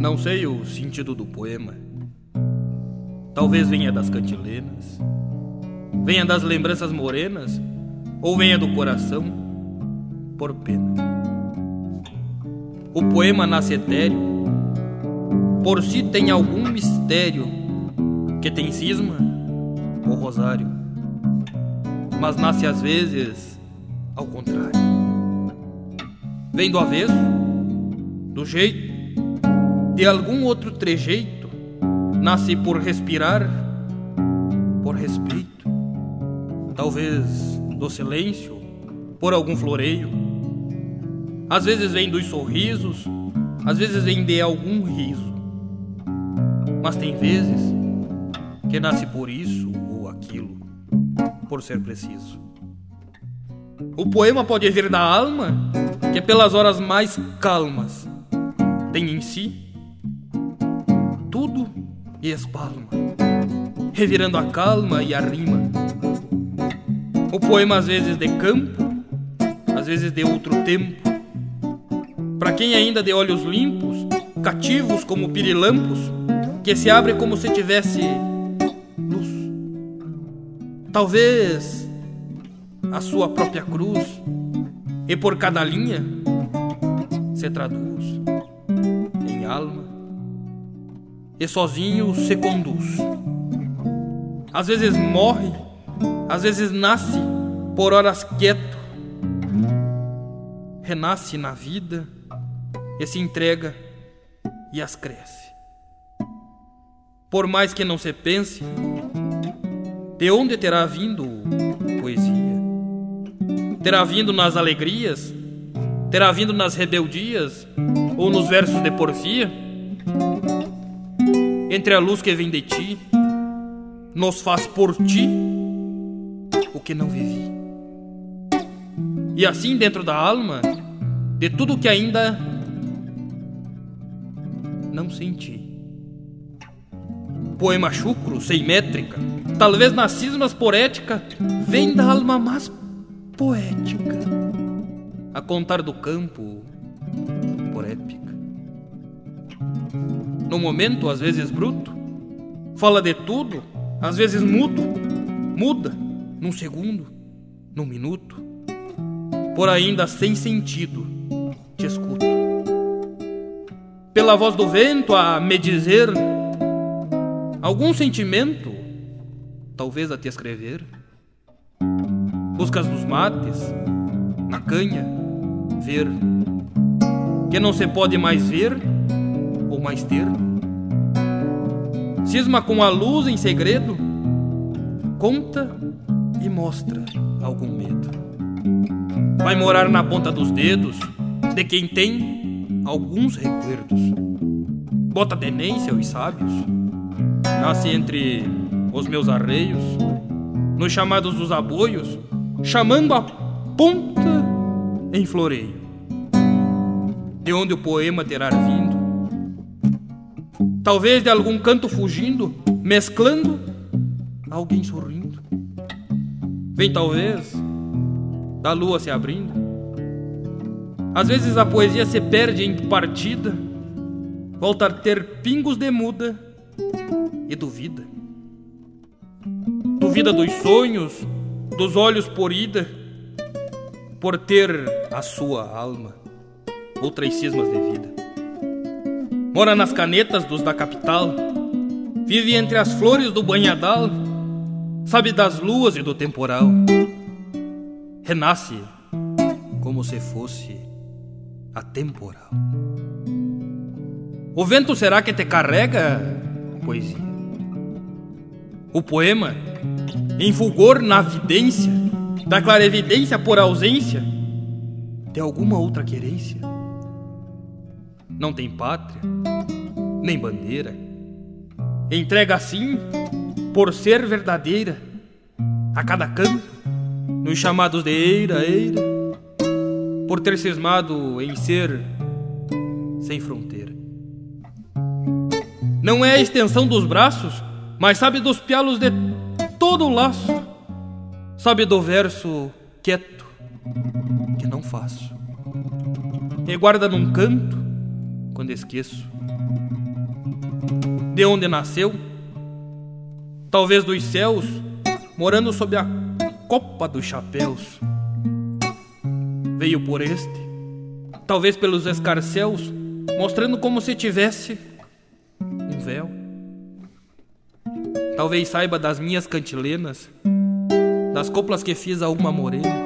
Não sei o sentido do poema. Talvez venha das cantilenas, venha das lembranças morenas, ou venha do coração, por pena. O poema nasce etéreo, por si tem algum mistério, que tem cisma ou rosário, mas nasce às vezes ao contrário. Vem do avesso, do jeito, de algum outro trejeito, nasce por respirar, por respeito, talvez do silêncio, por algum floreio. Às vezes vem dos sorrisos, às vezes vem de algum riso, mas tem vezes que nasce por isso ou aquilo, por ser preciso. O poema pode vir da alma, que pelas horas mais calmas tem em si tudo e espalma, revirando a calma e a rima. O poema às vezes de campo, às vezes de outro tempo, pra quem ainda de olhos limpos, cativos como pirilampos, que se abre como se tivesse luz. Talvez a sua própria cruz, e por cada linha se traduz em alma, e sozinho se conduz. Às vezes morre, às vezes nasce, por horas quieto, renasce na vida e se entrega e as cresce. Por mais que não se pense, de onde terá vindo poesia? Terá vindo nas alegrias? Terá vindo nas rebeldias? Ou nos versos de porfia? Entre a luz que vem de ti, nos faz por ti o que não vivi. E assim dentro da alma, de tudo que ainda não senti. Poema chucro, sem métrica, talvez nas cismas por ética, vem da alma mais poética, a contar do campo por épica. No momento, às vezes bruto, fala de tudo, às vezes mudo, muda num segundo, num minuto, por ainda sem sentido te escuto. Pela voz do vento a me dizer algum sentimento, talvez a te escrever. Buscas nos mates, na canha, ver que não se pode mais ver ou mais ter. Cisma com a luz em segredo, conta e mostra algum medo. Vai morar na ponta dos dedos de quem tem alguns recuerdos. Bota tenência os sábios, nasce entre os meus arreios, nos chamados dos aboios, chamando a ponta em floreio. De onde o poema terá vindo? Talvez de algum canto fugindo, mesclando alguém sorrindo. Vem talvez da lua se abrindo. Às vezes a poesia se perde em partida, volta a ter pingos de muda e duvida. Duvida dos sonhos, dos olhos por ida, por ter a sua alma outras cismas de vida. Mora nas canetas dos da capital, vive entre as flores do banhadal, sabe das luas e do temporal. Renasce como se fosse atemporal. O vento será que te carrega, poesia? O poema, em fulgor na vidência, da clarevidência por ausência de alguma outra querência. Não tem pátria, nem bandeira, entrega assim, por ser verdadeira, a cada canto, nos chamados de eira, eira, por ter cismado em ser sem fronteira. Não é a extensão dos braços, mas sabe dos pialos de todo o laço, sabe do verso quieto que não faço, e guarda num canto quando esqueço De onde nasceu? Talvez dos céus, morando sob a copa dos chapéus. Veio por este, talvez pelos escarcéus, mostrando como se tivesse um véu. Talvez saiba das minhas cantilenas, das coplas que fiz a uma morena.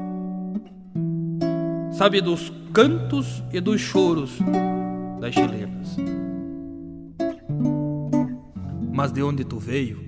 Sabe dos cantos e dos choros das chilenas. Mas de onde tu veio?